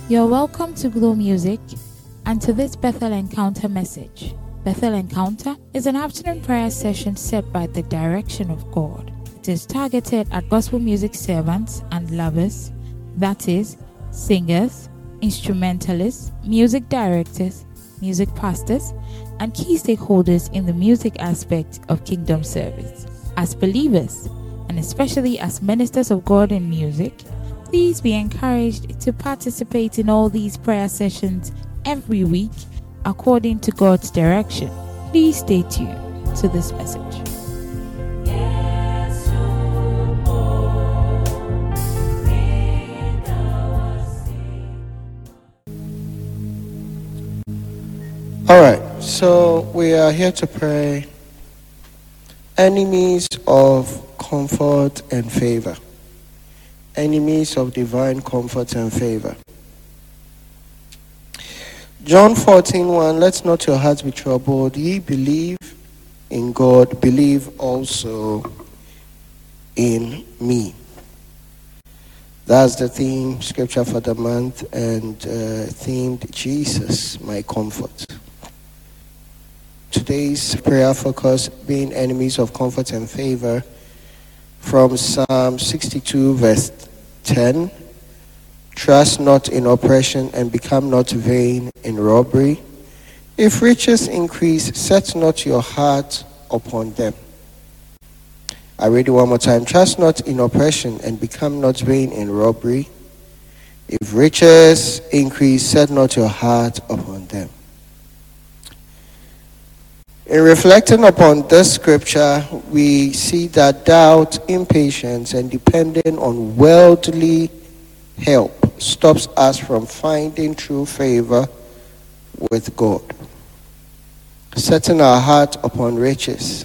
You're welcome to Glow Music and to this Bethel Encounter message. Bethel Encounter is an afternoon prayer session set by the direction of God. It is targeted at gospel music servants and lovers, that is, singers, instrumentalists, music directors, music pastors, and key stakeholders in the music aspect of kingdom service. As believers, and especially as ministers of God in music, please be encouraged to participate in all these prayer sessions every week according to God's direction. Please stay tuned to this message. All right, so we are here to pray enemies of comfort and favor. Enemies of divine comfort and favor. John 14:1, let not your hearts be troubled. Ye believe in God, believe also in me. That's the theme scripture for the month, and themed Jesus, my comfort. Today's prayer focus being enemies of comfort and favor from Psalm 62 verse 10. Trust not in oppression and become not vain in robbery. If riches increase, set not your heart upon them. I read it one more time. Trust not in oppression and become not vain in robbery. If riches increase, set not your heart upon them. In reflecting upon this scripture, we see that doubt, impatience, and depending on worldly help stops us from finding true favor with God. Setting our heart upon riches,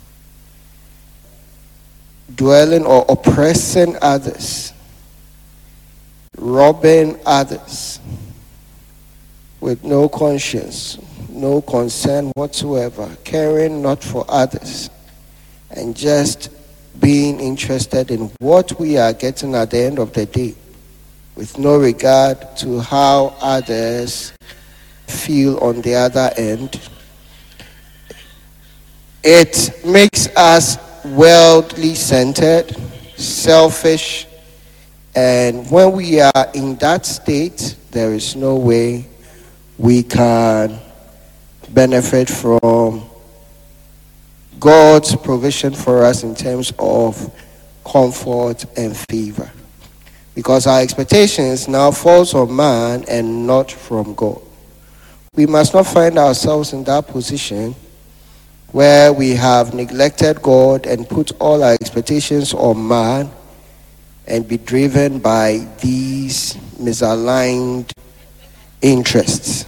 dwelling or oppressing others, robbing others with no conscience, no concern whatsoever, caring not for others, and just being interested in what we are getting at the end of the day, with no regard to how others feel on the other end. It makes us worldly centered, selfish, and when we are in that state, there is no way we can benefit from God's provision for us in terms of comfort and favor, because our expectations now falls on man and not from God. We must not find ourselves in that position where we have neglected God and put all our expectations on man and be driven by these misaligned interests.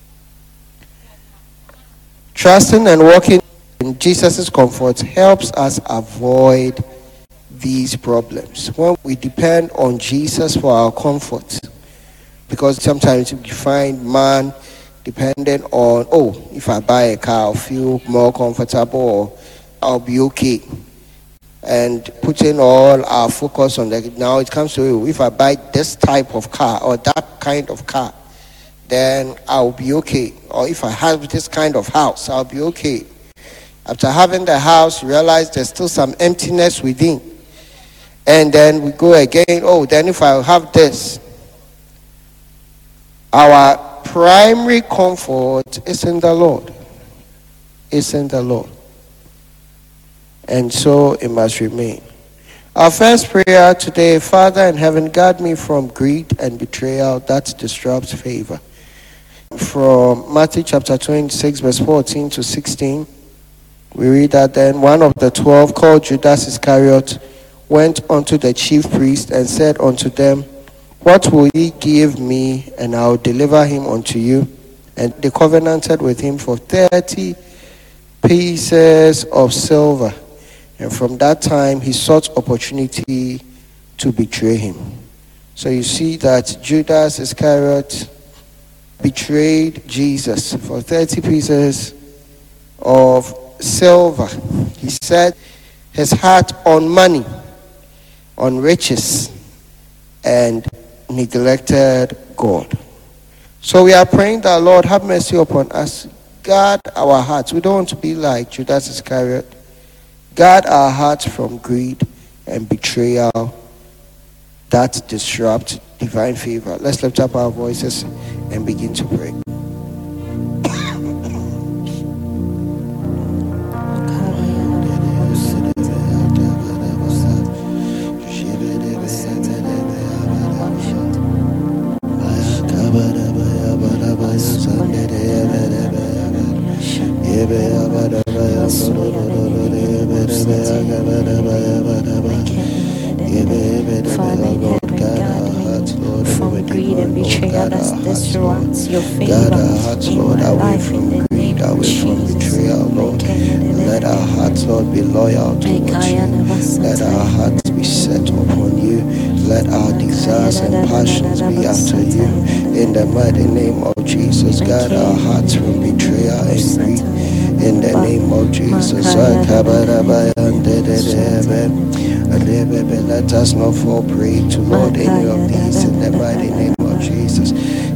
Trusting and walking in Jesus' comfort helps us avoid these problems. When we depend on Jesus for our comfort, because sometimes we find man dependent on, if I buy a car, I'll feel more comfortable, or I'll be okay. And putting all our focus on that, now it comes to, if I buy this type of car or that kind of car, then I'll be okay. Or if I have this kind of house, I'll be okay. After having the house, you realize there's still some emptiness within. And then we go again, then if I have this. Our primary comfort is in the Lord. It's in the Lord. And so it must remain. Our first prayer today: Father in heaven, guard me from greed and betrayal that disrupts favor. From Matthew chapter 26, verse 14 to 16, we read that then one of the 12, called Judas Iscariot, went unto the chief priest and said unto them, What will ye give me, and I will deliver him unto you? And they covenanted with him for 30 pieces of silver. And from that time he sought opportunity to betray him. So you see that Judas Iscariot betrayed Jesus for 30 pieces of silver. He set his heart on money, on riches, and neglected God. So we are praying that, Lord, have mercy upon us. Guard our hearts. We don't want to be like Judas Iscariot. Guard our hearts from greed and betrayal that disrupt divine favor. Let's lift up our voices and begin to pray. From greed and betrayal that disrupts your favor. Guard our hearts, Lord, away from greed, away from betrayal, Lord. Let our hearts, Lord, be loyal towards you. Let our hearts be set upon you. Let our desires and passions be after you. In the mighty name of Jesus, guard our hearts from betrayal and greed. In the name of Jesus, let us not fall prey to, Lord, any of these. In the mighty name of Jesus.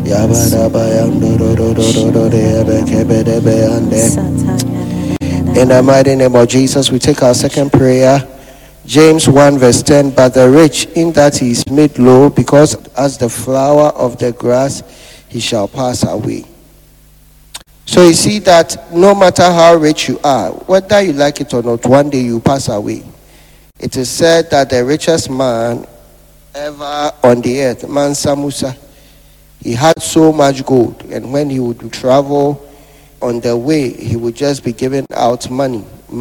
In the mighty name of Jesus, we take our second prayer. James 1 verse 10, but the rich in that he is made low, because as the flower of the grass he shall pass away. So you see that no matter how rich you are, whether you like it or not, one day you pass away. It is said that the richest man ever on the earth, Mansa Musa, he had so much gold, and when he would travel on the way, he would just be giving out money.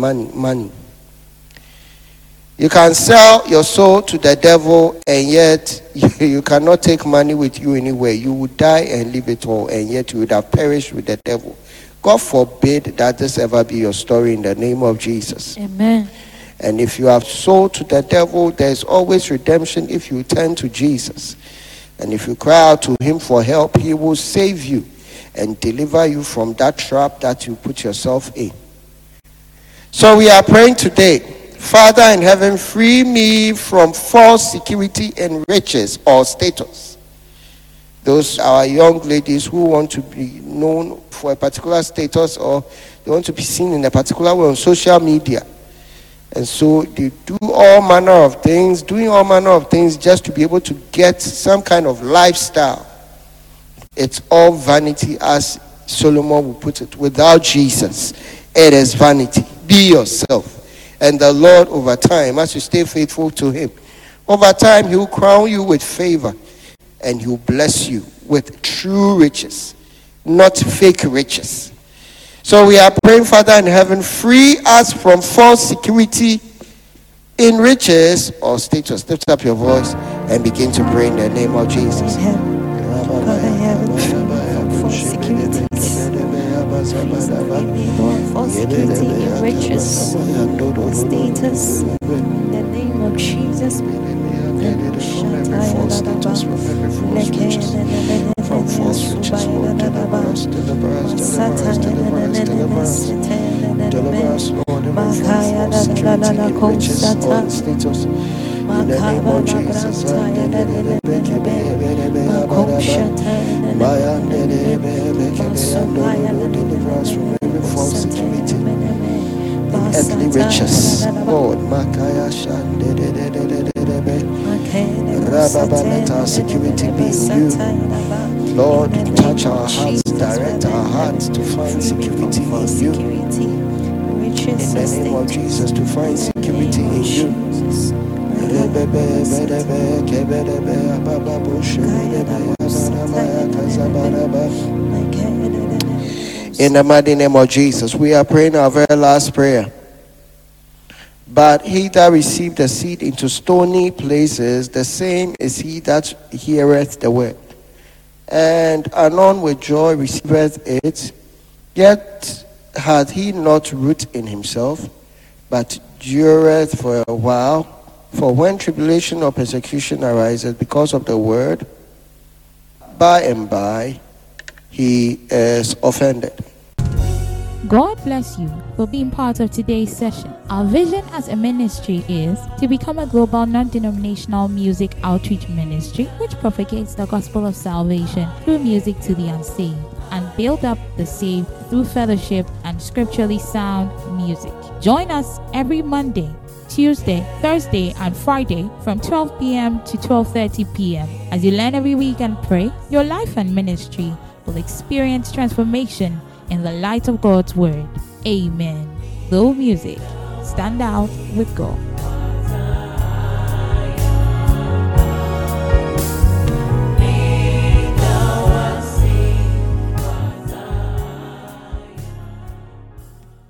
You can sell your soul to the devil, and yet you cannot take money with you anywhere. You would die and leave it all, and yet you would have perished with the devil. God forbid that this ever be your story, in the name of Jesus. Amen. And if you have sold to the devil, there is always redemption if you turn to Jesus. And if you cry out to him for help, he will save you and deliver you from that trap that you put yourself in. So we are praying today, Father in heaven, free me from false security and riches or status. Those are young ladies who want to be known for a particular status, or they want to be seen in a particular way on social media. And so they do all manner of things, doing all manner of things just to be able to get some kind of lifestyle. It's all vanity, as Solomon would put it. Without Jesus, it is vanity. Be yourself. And the Lord, over time, as you stay faithful to him, over time he will crown you with favor, and he will bless you with true riches, not fake riches. So we are praying, Father in heaven, free us from false security in riches or status. Lift up your voice and begin to pray in the name of Jesus. Father in heaven, free me from false securities. False security in riches or status. In the name of Jesus. From false riches, Lord, deliver us, deliver us, deliver us, deliver us, deliver us. Deliver us, Lord, and from false security in riches or status. In the name of Jesus. Deliver us from every false security in earthly riches. Lord, let our security be in you. Lord, touch our hearts, direct our hearts to find security in you. In the name of Jesus, to find security in you. In the mighty name of Jesus, we are praying our very last prayer. But he that received the seed into stony places, the same is he that heareth the word, and anon with joy receiveth it, yet hath he not root in himself, but dureth for a while. For when tribulation or persecution arises because of the word, by and by he is offended. God bless you for being part of today's session. Our vision as a ministry is to become a global non-denominational music outreach ministry which propagates the gospel of salvation through music to the unsaved and build up the saved through fellowship and scripturally sound music. Join us every Monday, Tuesday, Thursday, and Friday from 12 p.m. to 12:30 p.m. As you learn every week and pray, your life and ministry will experience transformation in the light of God's word. Amen. Go Music. Stand out with God.